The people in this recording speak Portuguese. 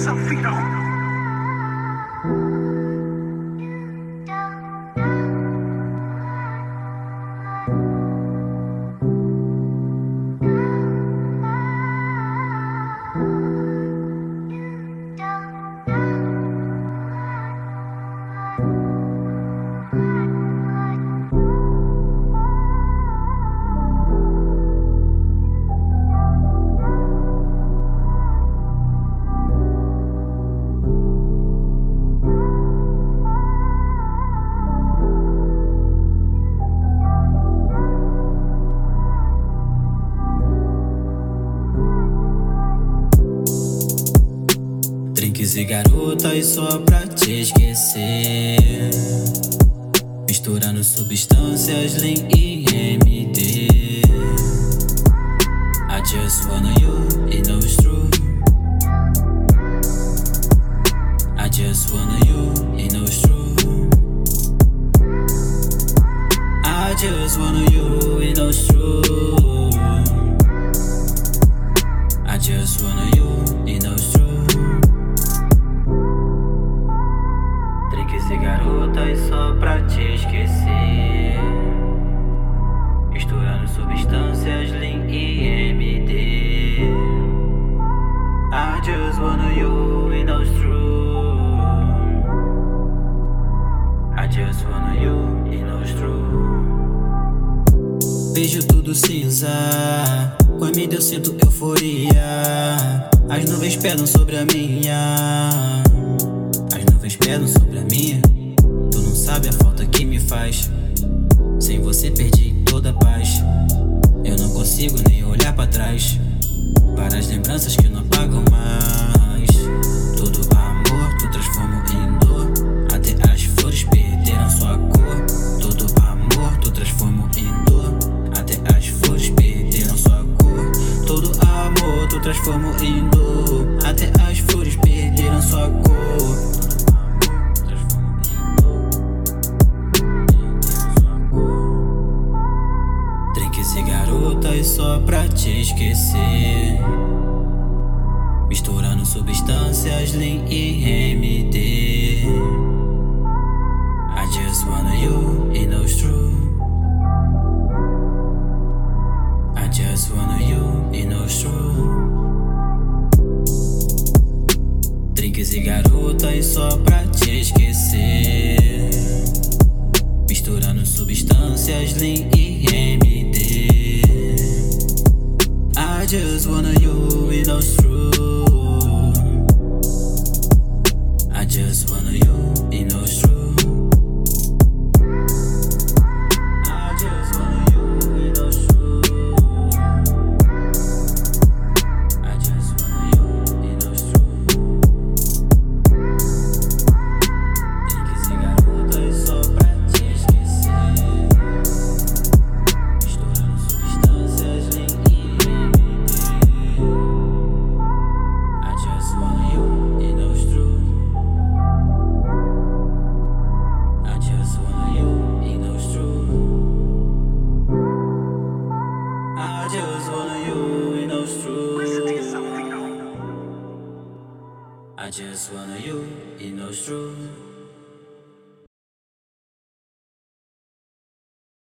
Drinks e garotas só pra te esquecer, misturando substâncias, Lean e MD. I just wanna you, e know it's true. I just wanna you, e know it's true. I just wanna you, e know it's true. I just wanna you, e know it's true. Drinks e garotas só pra te esquecer, misturando substâncias, Lean e MD. I just wanna you, e know it's true. I just wanna you, e know it's true. Vejo tudo cinza, com a mídia eu sinto euforia. As nuvens pedem sobre a minha, as nuvens pedem sobre a minha. Tu não sabe a falta que me faz, sem você perdi toda a paz. Eu não consigo nem olhar pra trás, para as lembranças que não apagam mais. Todo amor tu transforma em dor, até as flores perderam sua cor. Todo amor tu transforma em dor, até as flores perderam sua cor. Todo amor tu transforma em dor, até as flores perderam sua cor. Drinks e garotas só pra te esquecer, misturando substâncias, Lean e MD. I just wanna you, e know it's true. I just wanna you, e know it's true. Drinks e garotas só pra te esquecer, misturando substâncias, Lean e MD. I just wanna you, e know it's true. I just wanna you, e know it's true. I just wanna you, e know it's true. I just wanna you, e know it's true. Drinks e garotas só pra te esquecer, misturando substâncias, Lean e MD. I just wanna you, e know it's true. I just wanna you, e know it's true. I just wanna you, e know it's true. I just wanna you, e know it's true.